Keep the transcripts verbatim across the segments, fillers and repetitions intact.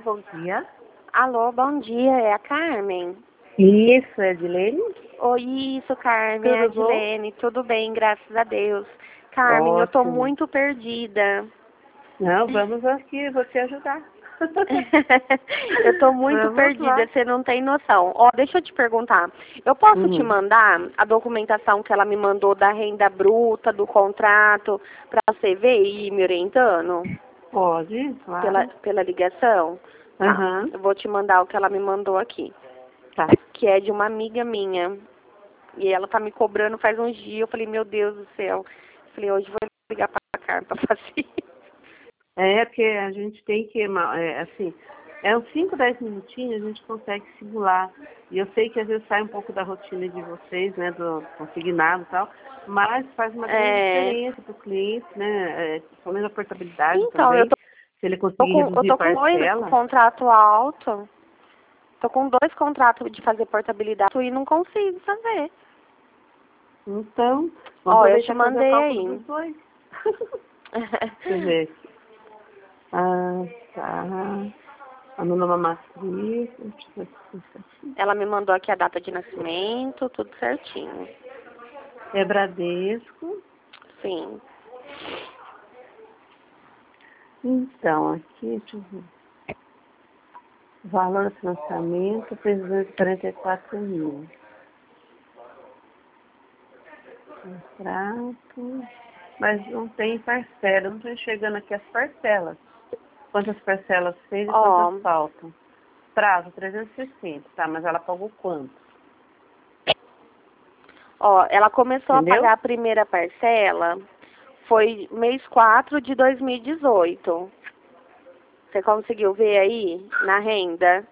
Alô, bom dia. Alô, bom dia, é a Carmen? Isso, é Edilene? Oi, isso, Carmen, é a Tudo bom? Edilene, tudo bem, graças a Deus. Carmen, eu tô Ótimo. muito perdida. Não, vamos aqui, vou te ajudar. Eu tô muito Vamos perdida, lá. você não tem noção. Ó, deixa eu te perguntar, eu posso te Uhum. mandar a documentação que ela me mandou da renda bruta, do contrato, pra você ver e ir me orientando? Pode, claro. Pela, pela ligação? Tá, Aham. eu vou te mandar o que ela me mandou aqui. Tá. Que é de uma amiga minha. E ela tá me cobrando faz uns dias. Eu falei, meu Deus do céu. Eu falei, hoje vou ligar pra Carmen pra fazer. É, porque a gente tem que, é, assim, é uns cinco, dez minutinhos a gente consegue simular. E eu sei que às vezes sai um pouco da rotina de vocês, né, do consignado e tal, mas faz uma grande É. diferença para o cliente, né, é, principalmente a portabilidade Então, eu também. tô, Se ele tô conseguir com, eu reduzir tô com dois parcela. contratos alto. Tô com dois contratos de fazer portabilidade e não consigo fazer. Então, vamos Ó, eu te aproveitar e fazer o mandei cálculo aí. dos dois. Deixa eu ver aqui. Ah, tá. A meu nome é Matriz. Deixa eu ver aqui. Ela me mandou aqui a data de nascimento, tudo certinho. É Bradesco. Sim. Então, aqui, deixa eu ver. Valor do financiamento, trezentos e quarenta e quatro mil. Contrato. Mas não tem parcela. Eu não estou enxergando aqui as parcelas. Quantas parcelas fez e quantas Ó, faltam. Prazo, trezentos e sessenta, tá? Mas ela pagou quanto? ó, ela começou a Entendeu? pagar a primeira parcela, foi mês quatro de dois mil e dezoito. Você conseguiu ver aí na renda?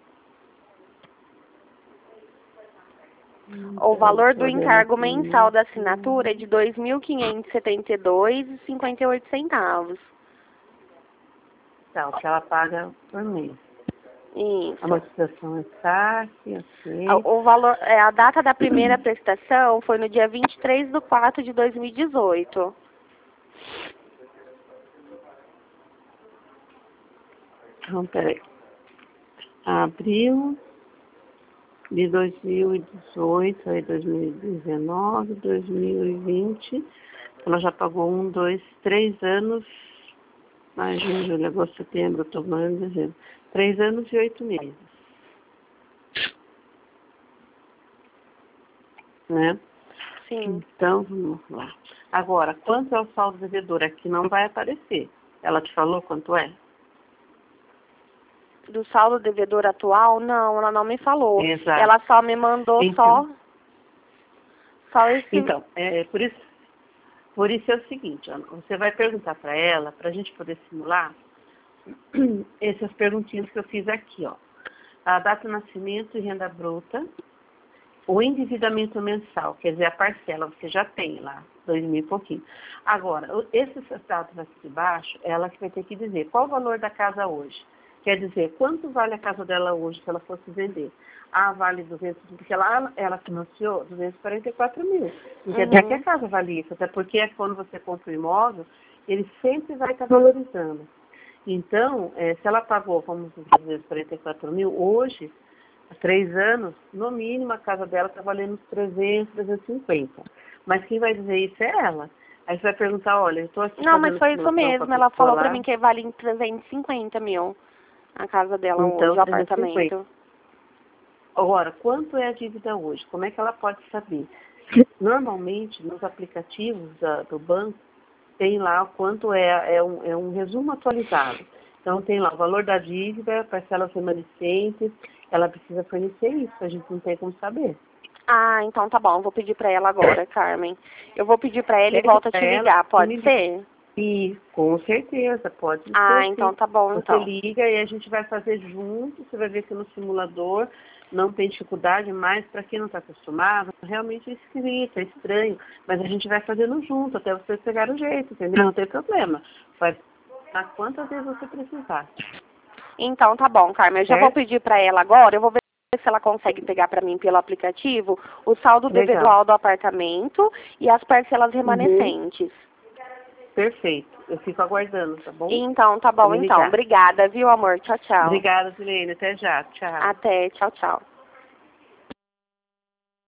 O Então, valor tô do olhando encargo aqui. mensal da assinatura é de dois mil quinhentos e setenta e dois reais e cinquenta e oito centavos. Tá, o que ela paga por mês. A Isso. amortização é saque, A- ok. O valor, é, a data da primeira prestação foi no dia vinte e três de quatro de dois mil e dezoito. Então, peraí. Abril de dois mil e dezoito, aí dois mil e dezenove, dois mil e vinte. Ela já pagou um, dois, três anos. Mais junho, julho, agosto, setembro, outubro, novembro, dezembro. Três anos e oito meses. Né? Sim. Então, vamos lá. Agora, quanto é o saldo devedor? Aqui não vai aparecer. Ela te falou quanto é? Do saldo devedor atual, não, ela não me falou. Exato. Ela só me mandou Então, só, só esse... então é, por, isso, por isso é o seguinte, ó, você vai perguntar para ela, para a gente poder simular, essas perguntinhas que eu fiz aqui, ó. A data de nascimento e renda bruta, o endividamento mensal, quer dizer, a parcela, você já tem lá, dois mil e pouquinho. Agora, o- esses dados aqui de baixo, ela que vai ter que dizer qual o valor da casa hoje. Quer dizer, quanto vale a casa dela hoje se ela fosse vender? Ah, vale duzentos, porque ela, ela financiou duzentos e quarenta e quatro mil. Não quer dizer que a Uhum. casa vale isso, até porque quando você compra o imóvel, ele sempre vai estar valorizando. Então, eh, se ela pagou, vamos dizer, duzentos e quarenta e quatro mil, hoje, há três anos, no mínimo a casa dela está valendo uns trezentos, trezentos e cinquenta. Mas quem vai dizer isso é ela. Aí você vai perguntar, olha, eu estou aqui Não, mas fazendo foi isso simulação com a mesmo. Ela pessoa falou pra lá, mim que vale em trezentos e cinquenta mil a casa dela hoje, então o trezentos e cinquenta. apartamento. Agora, quanto é a dívida hoje? Como é que ela pode saber? Normalmente, nos aplicativos da- do banco, tem lá quanto é, é, um, é um resumo atualizado. Então, tem lá o valor da dívida, parcelas remanescentes, ela precisa fornecer isso, a gente não tem como saber. Ah, então tá bom. Vou pedir pra ela agora, Carmen. Eu vou pedir pra ela e Pede volto a para te ela ligar, e pode me liga. ser? E com certeza, pode Ah, ser então sim. tá bom, Você então. liga e a gente vai fazer junto, você vai ver que no simulador não tem dificuldade, mas para quem não está acostumado, realmente é esquisito, é estranho, mas a gente vai fazendo junto, até você pegar o jeito, entendeu? Não tem problema. Vai dar quantas vezes você precisar, Então tá bom, Carmen. Eu já vou certo? pedir pra ela agora. Eu vou ver se ela consegue pegar pra mim pelo aplicativo o saldo Legal. devedual do apartamento e as parcelas Uhum. remanescentes. Perfeito. eu fico aguardando, tá bom? Então, tá bom, Vou me então. ligar. Obrigada, viu, amor? Tchau, tchau. Obrigada, Silene. Até já. Tchau. Até, tchau, tchau.